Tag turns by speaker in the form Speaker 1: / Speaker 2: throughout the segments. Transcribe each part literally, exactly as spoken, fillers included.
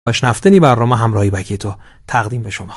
Speaker 1: نفتنی برنامه همراهی بکیتو تقدیم به شما.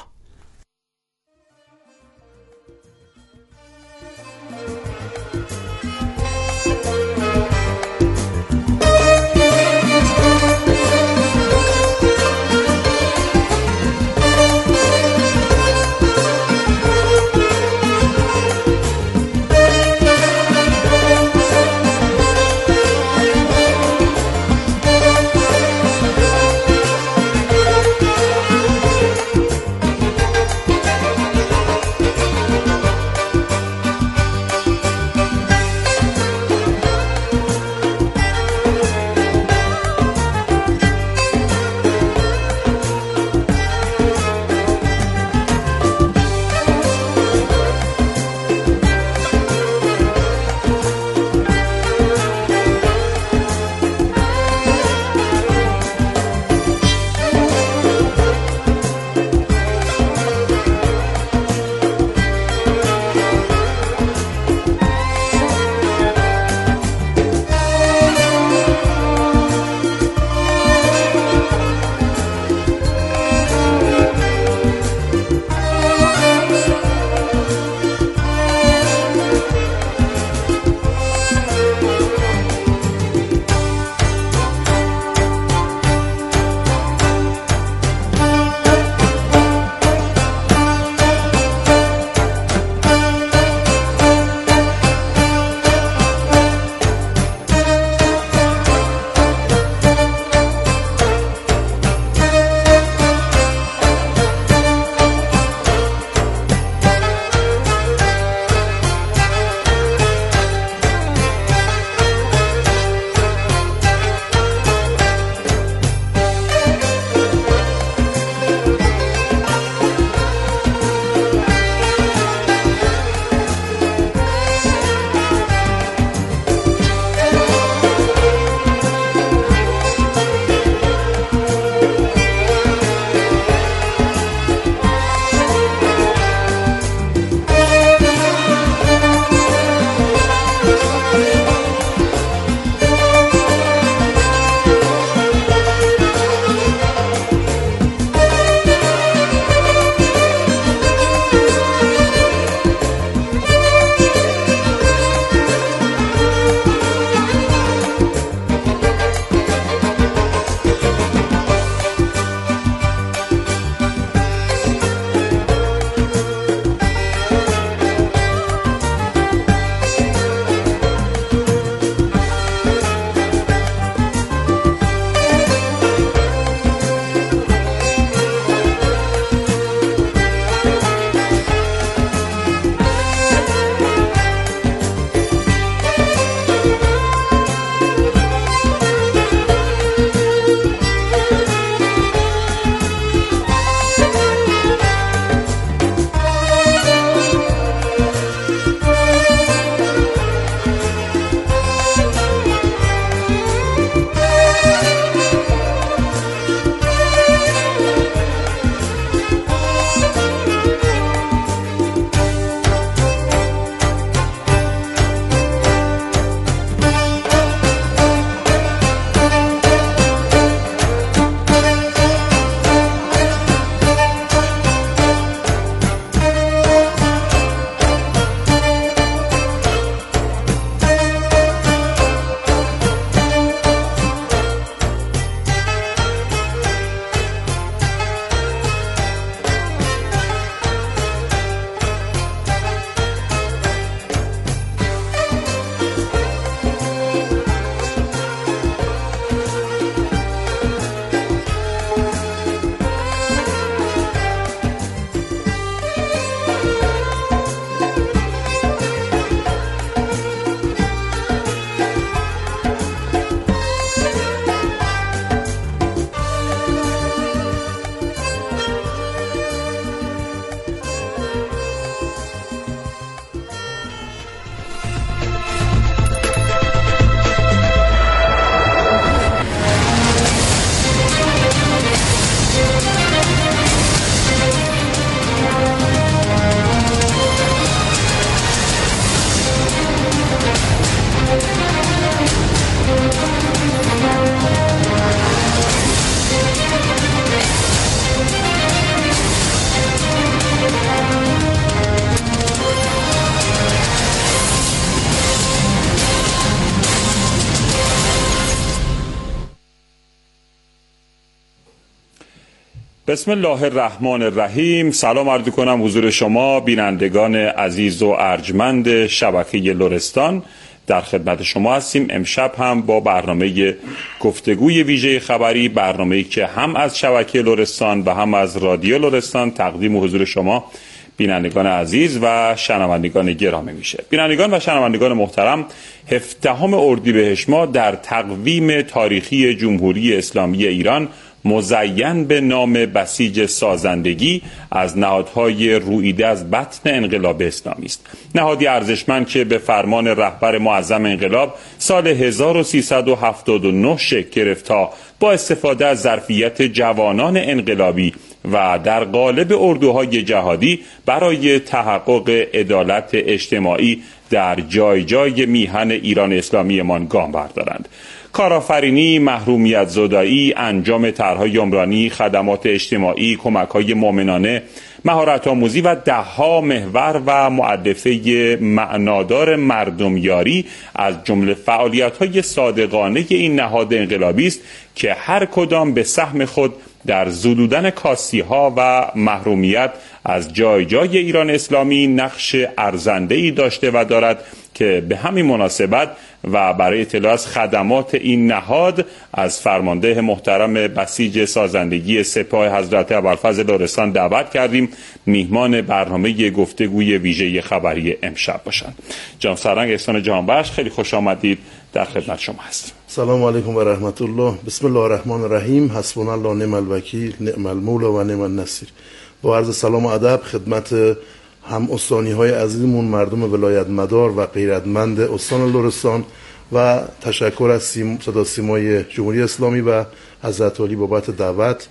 Speaker 2: بسم الله الرحمن الرحیم. سلام عرض کنم حضور شما بینندگان عزیز و ارجمند شبکه لرستان. در خدمت شما هستیم. امشب هم با برنامه گفتگوی ویژه خبری، برنامه‌ای که هم از شبکه لرستان و هم از رادیو لرستان تقدیم حضور شما بینندگان عزیز و شنوندگان گرامی میشه. بینندگان و شنوندگان محترم، هفدهم اردیبهشت ماه در تقویم تاریخی جمهوری اسلامی ایران مزین به نام بسیج سازندگی از نهادهای روییده از بطن انقلاب اسلامی است. نهادی ارزشمند که به فرمان رهبر معظم انقلاب سال هزار و سیصد و هفتاد و نه شکل گرفت تا با استفاده از ظرفیت جوانان انقلابی و در قالب اردوهای جهادی برای تحقق عدالت اجتماعی در جای جای میهن ایران اسلامی مان گام بردارند. کارآفرینی، محرومیت زدایی، انجام طرح‌های عمرانی، خدمات اجتماعی، کمک‌های مؤمنانه، مهارت آموزی و ده‌ها محور و مؤلفه معنادار مردمیاری از جمله فعالیت‌های صادقانه این نهاد انقلابی است که هر کدام به سهم خود در زدودن کاسی‌ها و محرومیت از جای جای ایران اسلامی نقش ارزنده‌ای داشته و دارد که به همین مناسبت و برای اطلاع از خدمات این نهاد از فرمانده محترم بسیج سازندگی سپاه حضرت ابوالفضل لرستان دعوت کردیم میهمان برنامه گفتگوی ویژه خبری امشب باشند. جناب سرهنگ احسان جهانبخش، خیلی خوش آمدید، در خدمت شما هستیم.
Speaker 3: سلام علیکم و رحمت الله. بسم الله الرحمن الرحیم. حسبنا الله نعم الوکیل، نعم المولا و نعم النصیر. با عرض سلام و ادب خدمت هم استانی های عزیزمون مردم ولایت مدار و غیرتمند استان لرستان و تشکر از سیم صدا سیمای جمهوری اسلامی و حضرت علی بابت دعوت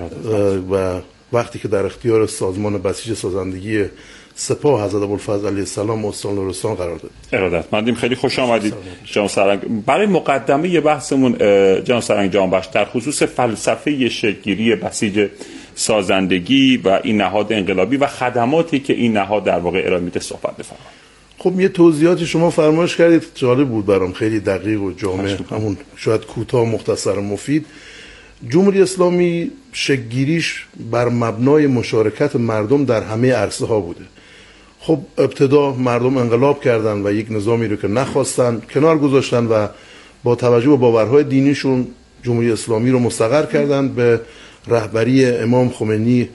Speaker 3: و وقتی که در اختیار سازمان بسیج سازندگی سپاه حضرت ابوالفضل علیه السلام استان لرستان قرار داد.
Speaker 2: ارادتمندیم، خیلی خوش آمدید جناب سرهنگ. برای مقدمه بحثمون جناب سرهنگ جهانبخش در خصوص فلسفه شکل‌گیری بسیج سازندگی و این نهاد انقلابی و خدماتی که این نهاد در واقع ارائه میده صحبت بفرمایید.
Speaker 3: خب یه توضیحاتی شما فرمایش کردید، جالب بود برام، خیلی دقیق و جامع، همون شاید کوتاه، مختصر و مفید. جمهوری اسلامی شکل‌گیریش بر مبنای مشارکت مردم در همه عرصه ها بوده. خب ابتدا مردم انقلاب کردن و یک نظامی رو که نخواستن کنار گذاشتن و با توجه به باورهای دینیشون جمهوری اسلامی رو مستقر کردن به رهبری امام خمینی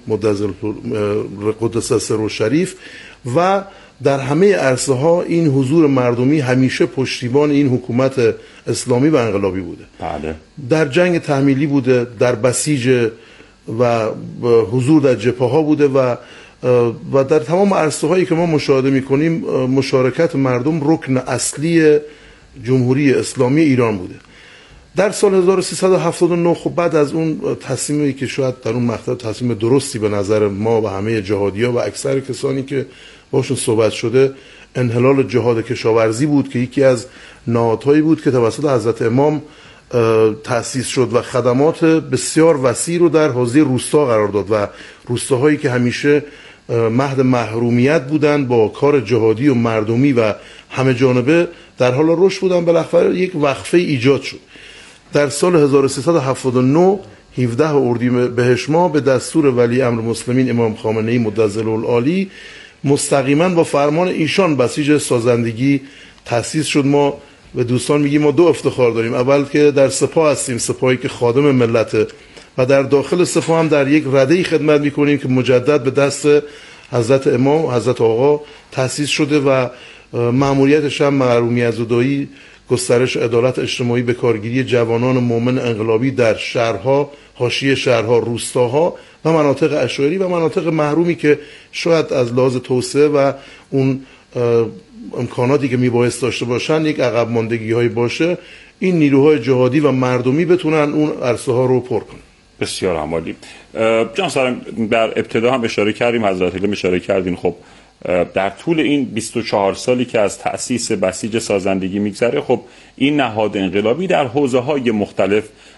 Speaker 3: قدس سره شریف و در همه عرصه ها این حضور مردمی همیشه پشتیبان این حکومت اسلامی و انقلابی بوده.
Speaker 2: بله. در
Speaker 3: جنگ تحمیلی بوده، در بسیج و حضور در جبهه ها بوده و و در تمام عرصه هایی که ما مشاهده میکنیم مشارکت مردم رکن اصلی جمهوری اسلامی ایران بوده. در سال هزار و سیصد و هفتاد و نه خب بعد از اون تصمیمی که شاید در اون مقطع تصمیم درستی به نظر ما و همه جهادی‌ها و اکثر کسانی که باشون صحبت شده، انحلال جهاد کشاورزی بود که یکی از نهادهایی بود که توسط حضرت امام تأسیس شد و خدمات بسیار وسیع رو در حوزه روستا قرار داد و روستاهایی که همیشه مهد محرومیت بودن با کار جهادی و مردمی و همه جانبه در حال رشد بودن، بالاخره یک وقفه ایجاد شد. در سال هزار و سیصد و هفتاد و نه هفدهم اردیبهشت ماه به دستور ولی امر مسلمین امام خامنه‌ای مدظل العالی مستقیما با فرمان ایشان بسیج سازندگی تأسیس شد. ما به دوستان میگیم ما دو افتخار داریم، اول که در سپاه هستیم، سپاهی که خادم ملته، و در داخل سپاه هم در یک رده‌ای خدمت میکنیم که مجدد به دست حضرت امام حضرت آقا تأسیس شده و مأموریتش هم محرومیت زدایی، گسترش عدالت اجتماعی، به کارگیری جوانان مؤمن انقلابی در شهرها، حاشیه شهرها، روستاها و مناطق اشعاری و مناطق محرومی که شاید از لحاظ توسعه و اون امکاناتی که میبایست داشته باشن یک عقب ماندگی هایی باشه، این نیروهای جهادی و مردمی بتونن اون عرصه ها رو پر کنن.
Speaker 2: بسیار عالی. جان سرهنگ، در ابتدا هم اشاره کردیم، حضرت علی اشاره کردین، خب در طول این بیست و چهار سالی که از تأسیس بسیج سازندگی میگذره، خب این نهاد انقلابی در حوزه‌های مختلف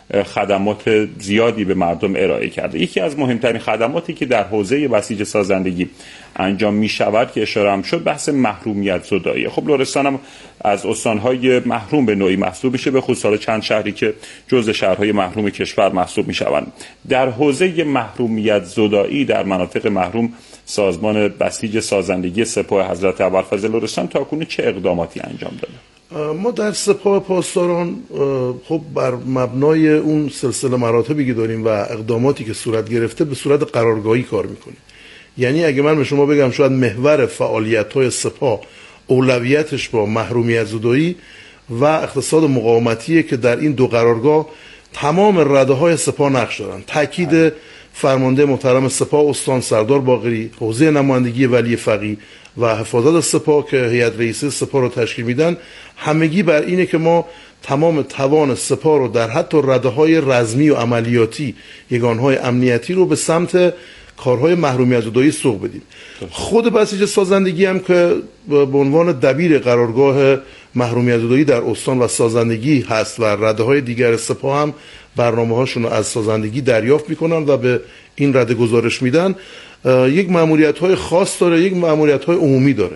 Speaker 2: خدمات زیادی به مردم ارائه کرده. یکی از مهمترین خدماتی که در حوزه بسیج سازندگی انجام می شود که اشاره هم شد بحث محرومیت زدایی. خب لرستان هم از استانهای محروم به نوعی محسوب میشه، به خصوص چند شهری که جزء شهرهای محروم کشور محسوب می شوند. در حوزه محرومیت زدایی در مناطق محروم سازمان بسیج سازندگی سپاه حضرت ابوالفضل لرستان تاکنون چه اقداماتی انجام داده؟
Speaker 3: ما در سپاه پاسداران خب بر مبنای اون سلسله مراتبی که داریم و اقداماتی که صورت گرفته به صورت قرارگاهی کار میکنیم. یعنی اگه من به شما بگم شاید محور فعالیت‌های سپاه اولویتش با محرومیت زدایی و اقتصاد مقاومتیه که در این دو قرارگاه تمام رده‌های سپاه نقش دارن. تاکید فرمانده محترم سپاه استان سردار باقری، حوزه نمایندگی ولی فقیه و حفاظت سپاه که هیئت رئیسه سپاه رو تشکیل میدن، همگی بر اینه که ما تمام توان سپاه رو در حتی رده‌های رزمی و عملیاتی، یگانهای امنیتی رو به سمت کارهای محرومیت زدایی سوق بدیم. خود بسیج سازندگی هم که به عنوان دبیر قرارگاه محرومیت زدایی در استان و سازندگی هست و رده‌های دیگر سپاه هم برنامه‌هاشون رو از سازندگی دریافت میکنن و به این رده گزارش میدن. یک مأموریت‌های خاص داره، یک مأموریت‌های عمومی داره.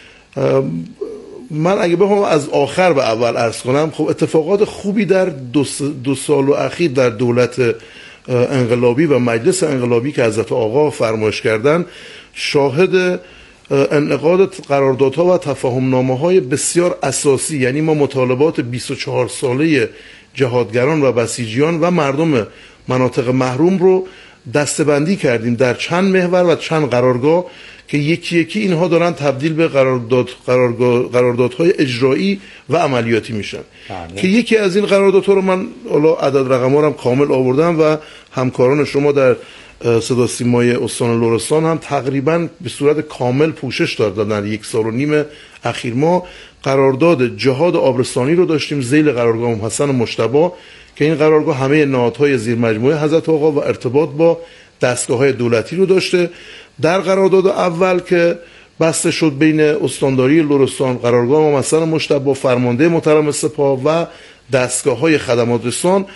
Speaker 3: من اگه بخوام از آخر به اول عرض کنم، خب اتفاقات خوبی در دو, دو سال و اخیر در دولت انقلابی و مجلس انقلابی که حضرت آقا فرمایش کردن شاهد انعقاد قراردادها و تفاهمنامه‌های بسیار اساسی، یعنی ما مطالبات بیست و چهار ساله جهادگران و بسیجیان و مردم مناطق محروم رو دسته‌بندی کردیم در چند محور و چند قرارگاه که یکی یکی اینها دارن تبدیل به قرارداد قراردادهای اجرایی و عملیاتی میشن. بله. که یکی از این قراردادها رو من حالا عدد رقم‌ها رو هم کامل آوردم و همکاران شما در صدا سیمای استان لرستان هم تقریبا به صورت کامل پوشش دادن. در یک سال و نیم اخیر ما قرارداد جهاد آبرسانی رو داشتیم ذیل قرارگاه حسن مجتبی که این قرارگاه همه نهادهای زیر مجموعه حضرت آقا و ارتباط با دستگاه‌های دولتی رو داشته. در قرارداد اول که بسته شد بین استانداری لرستان، قرارگاه حسن مجتبی، فرمانده محترم سپاه و دستگاه‌های خدمات رسان،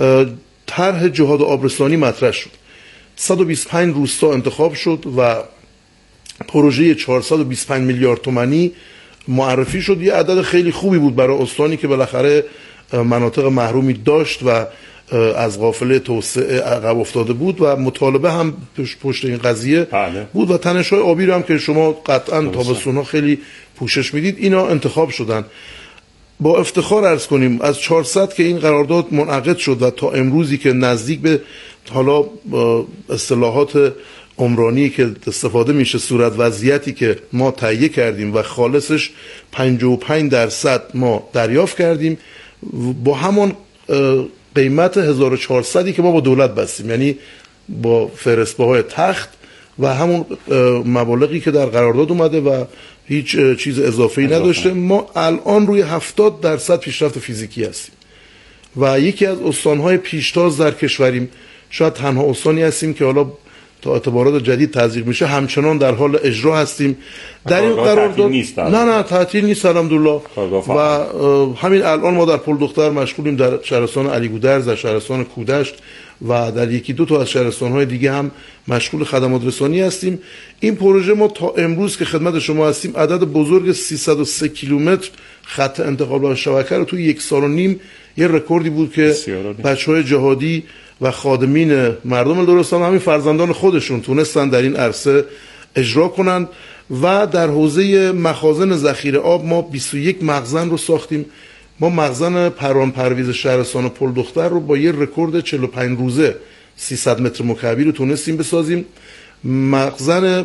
Speaker 3: طرح جهاد آبرسانی مطرح شد. صد و بیست و پنج روستا انتخاب شد و پروژه چهارصد و بیست و پنج میلیارد تومانی معرفی شد. یه عدد خیلی خوبی بود برای استانی که بالاخره مناطق محرومی داشت و از قافله توسعه عقب افتاده بود و مطالبه هم پشت این قضیه بله. بود و تنش‌های آبی رو هم که شما قطعاً تابستون‌ها خیلی پوشش میدید اینا انتخاب شدن. با افتخار عرض کنیم از چهارصد که این قرارداد منعقد شد و تا امروزی که نزدیک به حالا اصطلاحات عمرانی که استفاده میشه صورت وضعیتی که ما تهیه کردیم و خالصش پنجاه و پنج درصد ما دریافت کردیم با همون قیمت هزار و چهارصدی که ما با دولت بستیم، یعنی با فرستباهای تخت و همون مبالغی که در قرارداد اومده و هیچ چیز اضافه‌ای نداشته. ما الان روی هفتاد درصد پیشرفت فیزیکی هستیم و یکی از استان‌های پیشتاز در کشوریم. شاید تنها استانی هستیم که حالا تا اعتبارات جدید تزریق میشه همچنان در حال اجرا هستیم. در این قرارداد نه نه تعطیل نیست الحمدلله و همین الان ما در پل دختر مشغولیم، در شهرستان علی گودرز، در شهرستان کودشت و در یکی دو تا از شهرستان‌های دیگه هم مشغول خدمات رسانی هستیم. این پروژه ما تا امروز که خدمت شما هستیم عدد بزرگ سیصد و سه کیلومتر خط انتقال و شبکه رو توی یک سال و نیم، یه رکوردی بود که بچه‌های جهادی و خادمین مردم لرستان همین فرزندان خودشون تونستن در این عرصه اجرا کنند و در حوزه مخازن ذخیره آب ما بیست و یک مخزن رو ساختیم. ما مخزن پروان پرویز شهرستان پل دختر رو با یه رکورد چهل و پنج روزه سیصد متر مکعبی رو تونستیم بسازیم. مخزن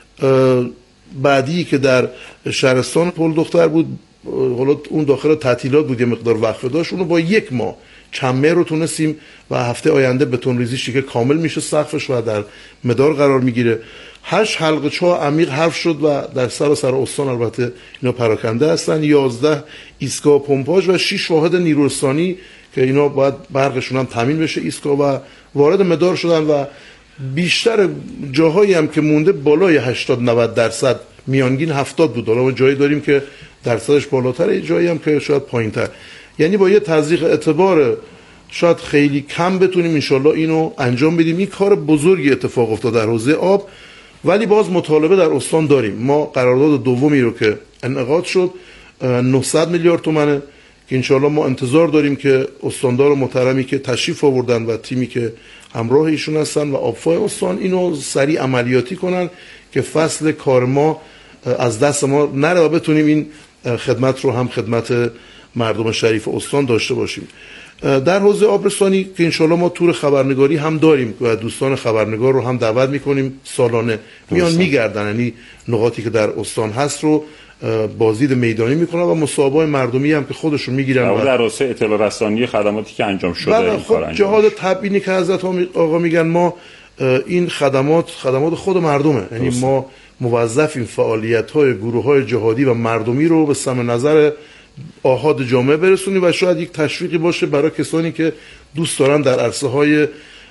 Speaker 3: بعدی که در شهرستان پل دختر بود، حالا اون داخل تعطیلات بود، یه مقدار وقفه داشت، اونو با یک ماه چمه رو تونستیم و هفته آینده بتون ریزیش که کامل میشه سقفش و در مدار قرار میگیره. هشت حلقه چاه عمیق حفر شد و در سراسر استان البته اینا پراکنده هستن. یازده ایستگاه پمپاژ و شش واحد نیروستانی که اینا باید برقشون هم تامین بشه ایستگاه و وارد مدار شدن و بیشتر جاهایی هم که مونده بالای هشتاد نود درصد، میانگین هفتاد بود. حالا ما جایی داریم که درصدش بالاتره، جایی هم که شاید پایین‌تر. یعنی با یه تزریق اعتبار شاید خیلی کم بتونیم انشالله اینو انجام بدیم. این کار بزرگی اتفاق افتاد در حوزه آب، ولی باز مطالبه در استان داریم. ما قرارداد دومی رو که انعقاد شد نهصد میلیارد تومانه که انشالله ما انتظار داریم که استاندار محترمی که تشریف آوردن و تیمی که همراه ایشون هستن و آبفای استان اینو سریع عملیاتی کنن که فصل کار ما از دست ما نره و بتونیم این خدمت رو هم خدمت مردم شریف استان داشته باشیم. در حوزه آبرسانی که انشالله ما تور خبرنگاری هم داریم و دوستان خبرنگار رو هم دعوت میکنیم، سالانه میان میگردن، یعنی نقاطی که در استان هست رو بازدید میدانی میکنن و مسابقه مردمی هم که خودشون میگیرن و
Speaker 2: در حوزه اطلاع رسانی خدماتی که انجام شده این
Speaker 3: خب
Speaker 2: کار انجام
Speaker 3: جهاد تبیینی که حضرت آقا میگن ما این خدمات خدمات خود مردمه، یعنی ما موظفیم فعالیت‌های گروه‌های جهادی و مردمی رو به سم نظر آحاد جامعه برسونیم و شاید یک تشویقی باشه برای کسانی که دوست دارن در عرصه‌های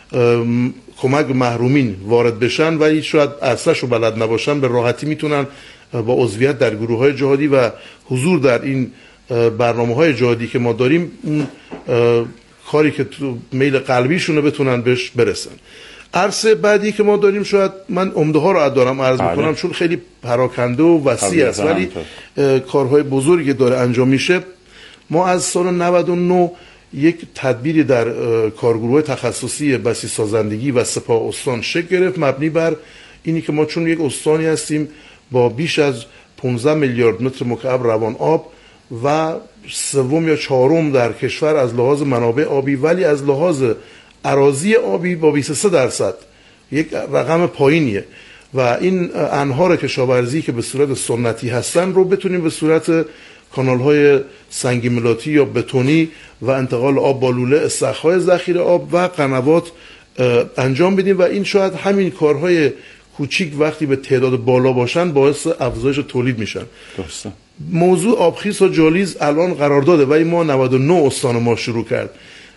Speaker 3: کمک به محرومین وارد بشن ولی شاید عرصه‌شو بلد نباشن، به راحتی میتونن با عضویت در گروه‌های جهادی و حضور در این برنامه‌های جهادی که ما داریم اون کاری که تو میل قلبیشونه بتونن بهش برسن. عرصه بعدی که ما داریم شاید من عمده ها رو دارم عرض میکنم چون خیلی پراکنده و وسیع است ولی کارهای بزرگی داره انجام میشه. ما از سال نود و نه یک تدبیری در کارگروه تخصصی بسیج سازندگی و سپاه استان شکل گرفت مبنی بر اینی که ما چون یک استانی هستیم با بیش از پانزده میلیارد متر مکعب روان آب و سوم یا چهارم در کشور از لحاظ منابع آبی ولی از لحاظ اراضی آبی با بیست و سه درصد یک رقم پایینیه و این انهار کشاورزی که به صورت سنتی هستن رو بتونیم به صورت کانال‌های سنگی ملاطی یا بتونی و انتقال آب با لوله استخرهای ذخیره آب و قنوات انجام بدیم و این شاید همین کارهای کوچیک وقتی به تعداد بالا باشن باعث افزایش تولید میشن.
Speaker 2: درسته.
Speaker 3: موضوع آبخیز و جالیز الان قرار داده ولی ما نود و نه استان ما شروع کرد،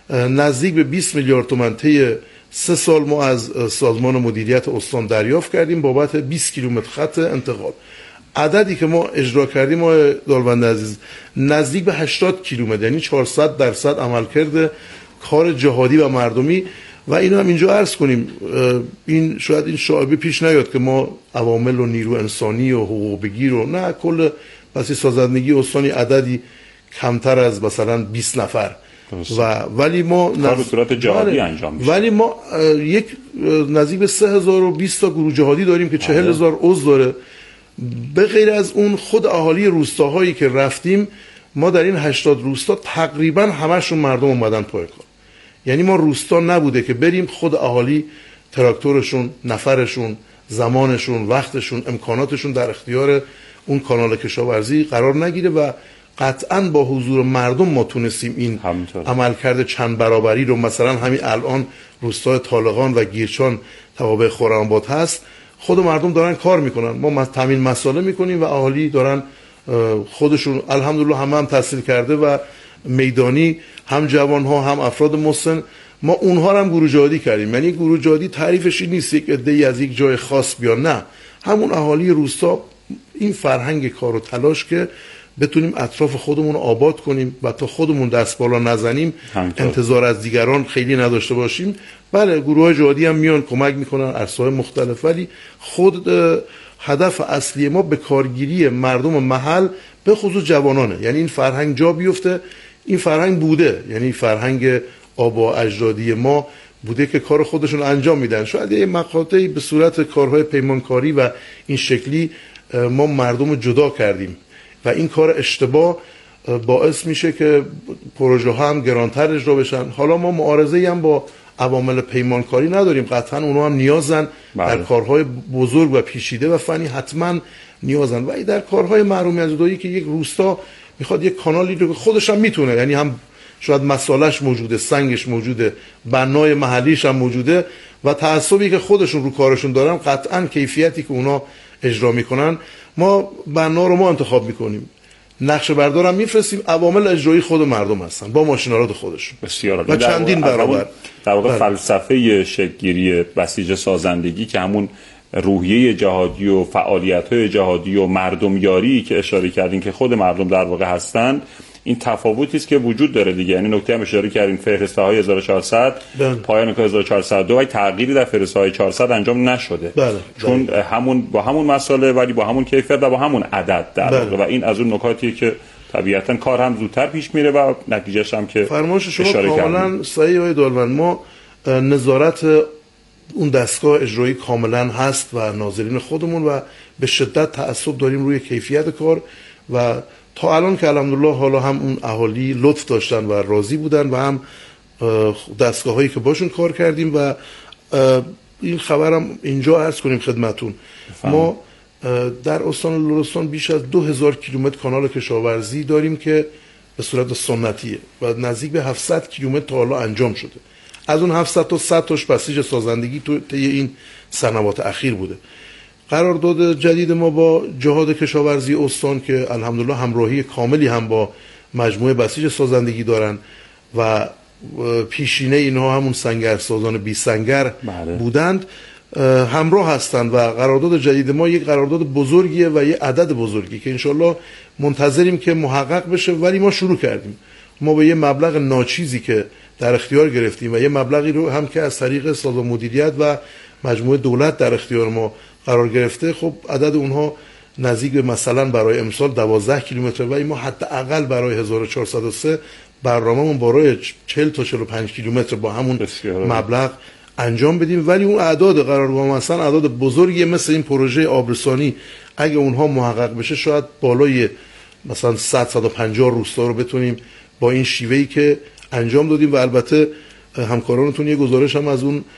Speaker 3: نزدیک به بیست میلیارد تومان طی سه سال ما از سازمان مدیریت استان دریافت کردیم بابت بیست کیلومتر خط انتقال. عددی که ما اجرا کردیم ما دالبند عزیز نزدیک به هشتاد کیلومتر، یعنی چهارصد درصد عملکرد کار جهادی و مردمی. و اینو هم اینجا عرض کنیم، این شاید این شایبه پیش نیاد که ما عوامل و نیرو انسانی و حقوق بگیر و نه، کل بسیج سازندگی استانی عددی کمتر از مثلا بیست نفر و ولی ما
Speaker 2: کار به صورت جهادی انجام میشه.
Speaker 3: ولی ما یک نزدیک به سه هزار و بیست تا گروه جهادی داریم که چهل هزار عضو داره. به غیر از اون خود اهالی روستاهایی که رفتیم ما در این هشتاد روستا تقریبا همشون مردم اومدن پای کار، یعنی ما روستا نبوده که بریم خود اهالی تراکتورشون، نفرشون، زمانشون، وقتشون، امکاناتشون در اختیار اون کانال کشاورزی قرار نگیره و قطعاً با حضور مردم ما تونستیم این عملکرد چند برابری رو مثلا همین الان روستای طالقان و گیرچان توابع خرم‌آباد هست خود مردم دارن کار میکنن، ما تامین مساله میکنیم و اهالی دارن خودشون الحمدلله همه هم تحصیل کرده و میدانی هم جوان ها هم افراد مسن ما اونها رو هم گروه جهادی کردیم. یعنی گروه جهادی تعریفش این نیست یک عده‌ای از یک جای خاص بیان، نه، همون اهالی روستا این فرهنگ کار و تلاش که بتونیم اطراف خودمون آباد کنیم و تا خودمون دست بالا نزنیم همینطور. انتظار از دیگران خیلی نداشته باشیم. بله گروه جهادی هم میان کمک میکنن عرصه‌های مختلف ولی خود هدف اصلی ما به کارگیری مردم محل به خصوص جوانانه، یعنی این فرهنگ جا بیفته. این فرهنگ بوده، یعنی فرهنگ آبا اجدادی ما بوده که کار خودشون انجام میدن. شاید یه مقاطعی به صورت کارهای پیمانکاری و این شکلی ما مردم رو جدا کردیم و این کار اشتباه باعث میشه که پروژه ها هم گرانتر اجرا بشن. حالا ما معارضه‌ای هم با عوامل پیمانکاری نداریم، قطعا اونها هم نیازن بله. در کارهای بزرگ و پیچیده و فنی حتما نیازن، ولی در کارهای محرومیت زدایی که یک روستا میخواد یک کانالی رو خودش هم میتونه، یعنی هم شاید مسالش موجوده، سنگش موجوده، بنای محلیش هم موجوده و تعصبی که خودشون رو کارشون دارن قطعا کیفیتی که اونا اجرا میکنن ما بنا رو ما انتخاب میکنیم، نقشه بردار هم میفرستیم، عوامل اجرایی خود مردم هستن با ماشین‌آلات خودشون
Speaker 2: بسیار
Speaker 3: و چندین برابر.
Speaker 2: در واقع فلسفه شکل‌گیری بسیج سازندگی که همون روحیه جهادی و فعالیت‌های جهادی و مردم یاری که اشاره کردین که خود مردم در واقع هستند این تفاوتی است که وجود داره دیگه. یعنی نکته هم اشاره کردین فهرسته‌های هزار و چهارصد
Speaker 3: بله.
Speaker 2: پایان هزار و چهارصد و دو و تغییری در فهرسته‌های چهارصد انجام نشده.
Speaker 3: بله.
Speaker 2: چون
Speaker 3: بله.
Speaker 2: همون با همون مسئله ولی با همون کیفیت و با همون عدد در
Speaker 3: بله.
Speaker 2: واقع و این از اون نکاتیه که طبیعتاً کار هم زودتر پیش میره و نتیجهش هم که
Speaker 3: فرمایش شما کاملا صحیح های دالمن. ما نظارت اون دستگاه اجرایی کاملا هست و ناظرین خودمون و به شدت تعصب داریم روی کیفیت کار و تا الان که الحمدلله حالا هم اون اهالی لطف داشتن و راضی بودن و هم دستگاه هایی که باشون کار کردیم و این خبرم اینجا عرض کنیم خدمتون. ما در استان لرستان بیش از دو هزار کیلومتر کانال کشاورزی داریم که به صورت سنتیه و نزدیک به هفتصد کیلومتر تا حالا انجام شده. از اون هفتصد تا صد تاش بسیج سازندگی تو طی این سنوات اخیر بوده. قرارداد جدید ما با جهاد کشاورزی استان که الحمدلله همراهی کاملی هم با مجموعه بسیج سازندگی دارن و پیشینه اینها همون سنگرسازان بی سنگر
Speaker 2: بله.
Speaker 3: بودند همراه هستند و قرارداد جدید ما یک قرارداد بزرگیه و یک عدد بزرگی که انشالله منتظریم که محقق بشه. ولی ما شروع کردیم. ما به یه مبلغ ناچیزی که در اختیار گرفتیم و یه مبلغی رو هم که از طریق سازمان مدیریت و مجموعه دولت در اختیار ما قرار گرفته، خب عدد اونها نزدیک به مثلا برای امسال دوازده کیلومتر و ما حداقل برای هزار و چهارصد و سه برنامه‌مون برای چهل تا چهل و پنج کیلومتر با همون مبلغ انجام بدیم. ولی اون اعداد قرارگاه مثلا اعداد بزرگی مثل این پروژه آبرسانی اگه اونها محقق بشه شاید بالای مثلا صد تا صد و پنجاه روستا رو بتونیم با این شیوهی که انجام دادیم و البته همکارانتون یه گزارش هم از اون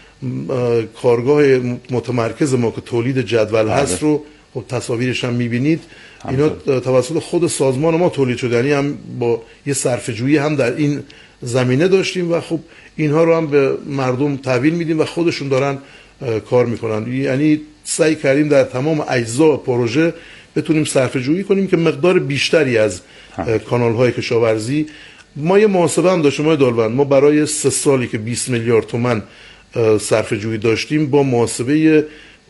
Speaker 3: کارگاه متمرکز ما که تولید جدول هست رو خب تصاویرش هم میبینید. اینا توسط خود سازمان ما تولید شده، یعنی هم با یه صرفه‌جویی هم در این زمینه داشتیم و خب اینها رو هم به مردم تحویل میدیم و خودشون دارن کار میکنن. یعنی سعی کردیم در تمام اجزا پروژه بتونیم صرفه‌جویی کنیم که مقدار بیشتری از کانال‌های کشاورزی. ما یه محاسبه هم داشتیم ما دالبند، ما برای سه سالی که بیست میلیارد تومان صرفه‌جویی داشتیم با محاسبه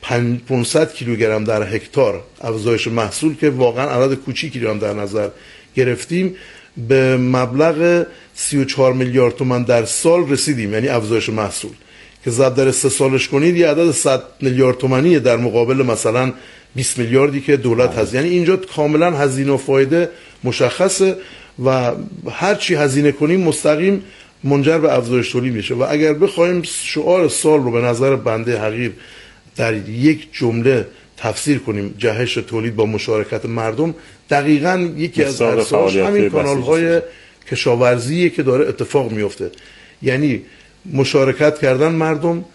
Speaker 3: پانصد کیلوگرم در هکتار افزایش محصول که واقعا عدد کوچیکی رو هم در نظر گرفتیم به مبلغ سی و چهار میلیارد تومان در سال رسیدیم. یعنی افزایش محصول که ضرب در سه سالش کنید یه عدد صد میلیارد تومانی در مقابل مثلا بیست میلیاردی که دولت هست. یعنی اینجا کاملا هزینه و فایده مشخصه و هر چی هزینه کنیم مستقیم منجر به افزایش تولید میشه. و اگر بخوایم شعار سال رو به نظر بنده حقیر در یک جمله تفسیر کنیم، جهش تولید با مشارکت مردم، دقیقاً یکی از ارساش همین کانال‌های کشاورزیه که داره اتفاق میفته. یعنی مشارکت کردن مردم،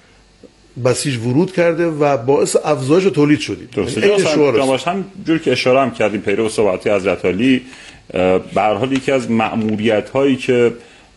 Speaker 3: بسیج ورود کرده و باعث افزایش تولید شدیم.
Speaker 2: این شعارش هم جور که اشاره هم کردیم پیرو صحبتی حضرت عالی، به هر حال یکی از مأموریت‌هایی که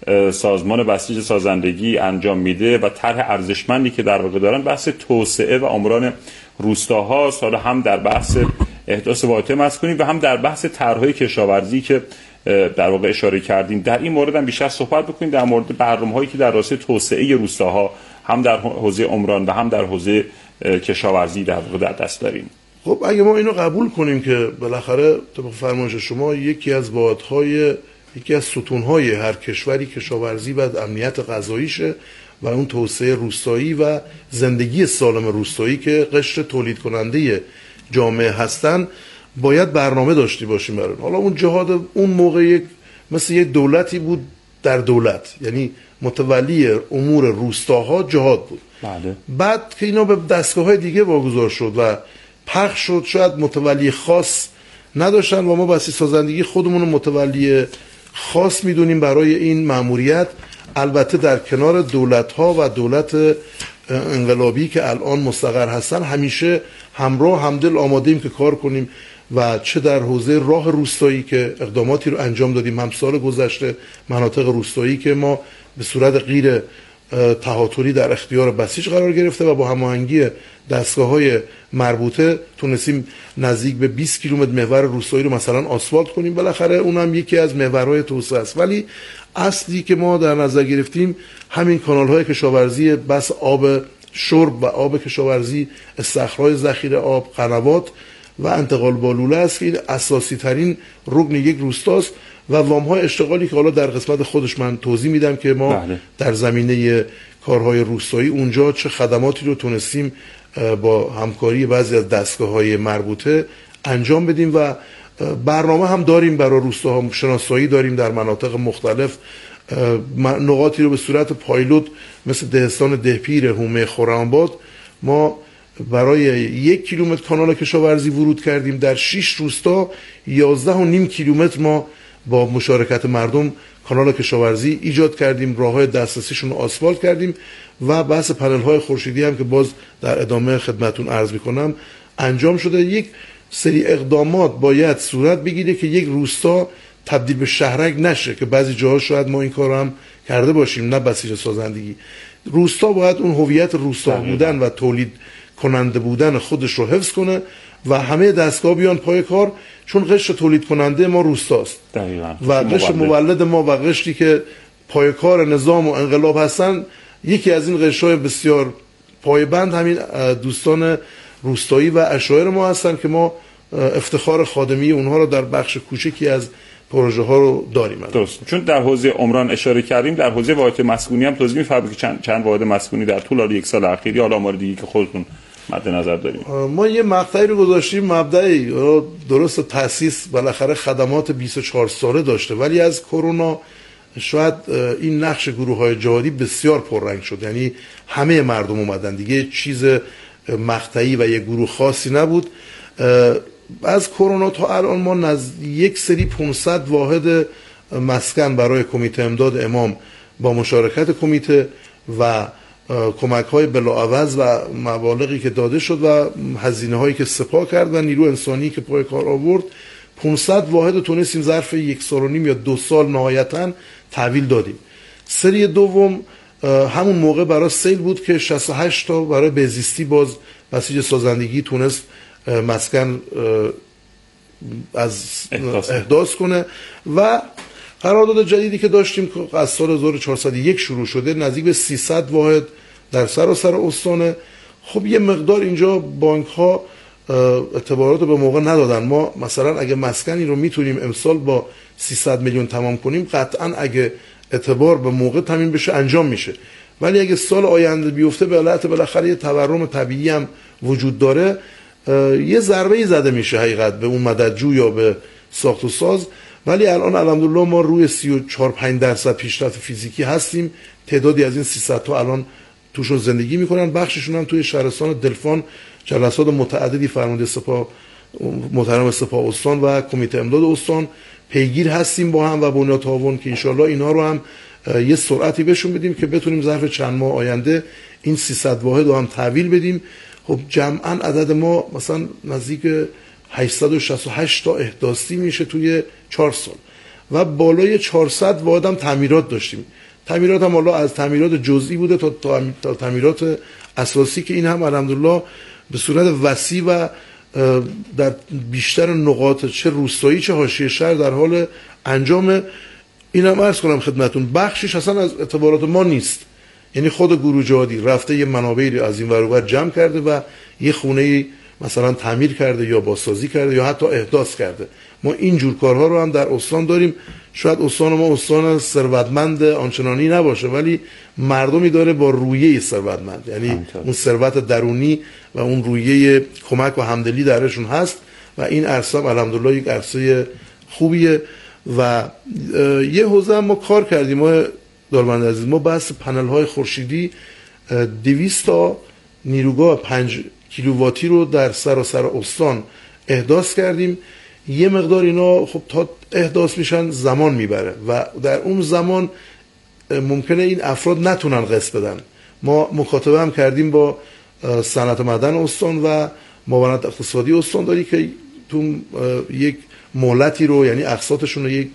Speaker 2: سازمان بسیج سازندگی انجام میده و طرح ارزشمندی که در واقع دارن بحث توسعه و عمران روستاها، حالا هم در بحث احداث واحدات مسکونی و هم در بحث طرح‌های کشاورزی که در واقع اشاره کردیم. در این مورد هم بیشتر صحبت بکنیم در مورد برنامه‌هایی که در راسته توسعه روستاها هم در حوزه عمران و هم در حوزه کشاورزی در واقع در دست داریم.
Speaker 3: خب اگه ما اینو قبول کنیم که بالاخره طبق فرمایش شما یکی از واحدهای یکی از ستون‌های هر کشوری کشاورزی و امنیت غذاییشه و اون توسعه روستایی و زندگی سالم روستایی که قشر تولید کننده جامعه هستن، باید برنامه داشتی باشیم برای. حالا اون جهاد اون موقع یک مثل یک دولتی بود در دولت، یعنی متولی امور روستاها جهاد بود.
Speaker 2: بله.
Speaker 3: بعد که اینا به دستگاه‌های دیگه واگذار شد و پخش شد، شاید متولی خاص نداشتن و ما بسیج سازندگی خودمون رو متولی خاص میدونیم برای این مأموریت. البته در کنار دولت‌ها و دولت انقلابی که الان مستقر هستن همیشه همراه همدل آماده‌ایم که کار کنیم و چه در حوزه راه روستایی که اقداماتی رو انجام دادیم هم سال گذشته، مناطق روستایی که ما به صورت غیر تهاتری در اختیار بسیج قرار گرفته و با هماهنگی دستگاه‌های مربوطه تونستیم نزدیک به بیست کیلومتر محور روستایی رو مثلا آسفالت کنیم. بالاخره اونم یکی از محورهای توسعه است. ولی اصلی که ما در نظر گرفتیم همین کانال‌های کشاورزی، بس آب شرب و آب کشاورزی، استخراج ذخیره آب، قنوات و انتقال بالوله است که این اساسی ترین رکن یک روستاست و وام‌های اشتغالی که حالا در قسمت خودش من توضیح میدم که ما بله. در زمینه کارهای روستایی اونجا چه خدماتی رو تونستیم با همکاری بعضی از دستگاه‌های مربوطه انجام بدیم و برنامه هم داریم برای روستاها، شناسایی داریم در مناطق مختلف، نقاطی رو به صورت پایلوت مثل دهستان دهپیر، هومه، خرم‌آباد ما برای یک کیلومتر کانال کشاورزی ورود کردیم. در شش روستا یازده و نیم کیلومتر ما با مشارکت مردم کانال کشاورزی ایجاد کردیم، راههای دسترسیشون رو آسفالت کردیم و بحث پنل های خورشیدی هم که باز در ادامه خدمتون عرض میکنم انجام شده. یک سری اقدامات باید صورت بگیره که یک روستا تبدیل به شهرک نشه که بعضی جاها شاید ما این کار هم کرده باشیم، نه بسیج سازندگی. روستا باید اون هویت روستا بودن و تولید کننده بودن خودش رو حفظ کنه و همه دستگاه بیان پای کار، چون قشر تولید کننده ما روستاست
Speaker 2: دقیقاً.
Speaker 3: و قشر مولد ما و قشری که پای کار نظام و انقلاب هستن، یکی از این قشرهای بسیار پایبند همین دوستان روستایی و اشایر ما هستن که ما افتخار خادمی اونها رو در بخش کوچکی از پروژه ها رو داریم.
Speaker 2: درست. چون در حوزه عمران اشاره کردیم، در حوزه واحد مسکونی هم توضیح می‌فرمایید که چند چند واحد مسکونی در طول یک سال اخیر یا آمار دیگه که خودتون مد نظر داریم؟
Speaker 3: ما یه مقطعی رو گذاشتیم مبدئی، درست تأسیس بالاخره خدمات بیست و چهار ساله داشته، ولی از کرونا شاید این نقش گروه‌های جهادی بسیار پررنگ شد، یعنی همه مردم اومدن دیگه، چیز مقطعی و یه گروه خاصی نبود. از کرونا تا الان ما نزد یک سری پانصد واحد مسکن برای کمیته امداد امام با مشارکت کمیته و کمک های بلاعوض و مبالغی که داده شد و هزینه هایی که سپاه کرد و نیرو انسانی که پای کار آورد، پانصد واحد تونستیم ظرف یک سال و نیم یا دو سال نهایتاً تحویل دادیم. سری دوم همون موقع برای سیل بود که شصت و هشت تا برای بهزیستی باز بسیج سازندگی تونست مسکن از احداث, احداث کنه و قرارداد جدیدی که داشتیم که از سال هزار و چهارصد و یک شروع شده، نزدیک به سیصد واحد در سراسر استان. خب یه مقدار اینجا بانک ها اعتبارات رو به موقع ندادن. ما مثلا اگه مسکنی رو میتونیم امسال با سیصد میلیون تمام کنیم، قطعا اگه اعتبار به موقع تامین بشه انجام میشه، ولی اگه سال آینده بیفته به علت بالاخره یه تورم طبیعی هم وجود داره، یه ضربه‌ای زده میشه حقیقت به اون مددجو یا به ساخت و ساز. ولی الان الحمدلله ما روی سی و چهار پنج درصد پیشرفت فیزیکی هستیم. تعدادی از این سیصد تا الان توشون زندگی میکنن، بخششون هم توی شهرستان دلفان جلسات متعددی فرمانده سپاه محترم سپاه استان و کمیته امداد استان پیگیر هستیم با هم و بنیاد تعاون که انشالله اینا رو هم یه سرعتی بهشون بدیم که بتونیم ظرف چند ماه آینده این سیصد واحد رو هم تحویل بدیم. خب جمعاً عدد ما مثلا نزدیک هشتصد و شصت و هشت تا احداثی میشه توی چهار سال و بالای چهارصد واحد هم تعمیرات داشتیم. تعمیرات هم حالا از تعمیرات جزئی بوده تا تا تعمیرات اساسی که این هم الحمدلله به صورت وسیع و در بیشتر نقاط چه روستایی چه حاشیه شهر در حال انجام. اینم عرض کنم خدمتون، بخشش اصلا از اعتبارات ما نیست، یعنی خود گروه جهادی رفته یه منابعی از این ور اون ور جمع کرده و یه خونه مثلا تعمیر کرده یا بازسازی کرده یا حتی احداث کرده. ما این جور کارها رو هم در استان داریم. شاید استان ما استان ثروتمند آنچنانی نباشه، ولی مردمی داره با رویه ثروتمند، یعنی همطور. اون ثروت درونی و اون رویه کمک و همدلی درشون هست و این عرصه هم الحمدلله یک عرصه خوبیه. و یه حوزه ما کار کردیم، ما دارمند عزیز، ما بحث پنل های خورشیدی دویست تا نیروگاه پنج کیلوواتی رو در سراسر استان احداث کردیم. یه مقدار اینا خب تا احداث میشن زمان میبره و در اون زمان ممکنه این افراد نتونن قسط بدن. ما مکاتبه هم کردیم با صنعت معدن استان و معاونت اقتصادی استان داری که تو یک مهلتی رو، یعنی اقساطشون رو یک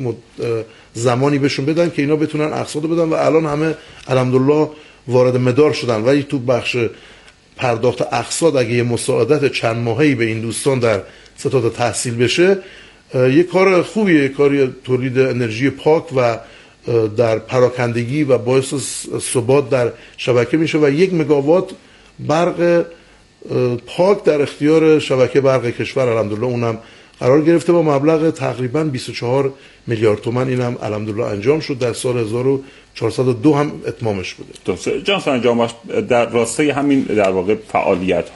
Speaker 3: زمانی بهشون بدن که اینا بتونن اقساط بدن و الان همه الحمدلله وارد مدار شدن. ولی تو بخش پرداخت اقساط اگه یه مساعدت چند ماهه‌ای به این دوستان در ستاد تحصیل بشه، یه کار خوبیه، کاری تولید انرژی پاک و در پراکندگی و باعث ثبات در شبکه میشه و یک مگاوات برق پاک در اختیار شبکه برق کشور الحمدلله اونم قرار گرفته با مبلغ تقریبا بیست و چهار میلیارد تومان. این هم الحمدلله انجام شد. در سال هزار و چهارصد و دو هم اتمامش بوده.
Speaker 2: جان سرانجام در راستای همین در واقع فعالیت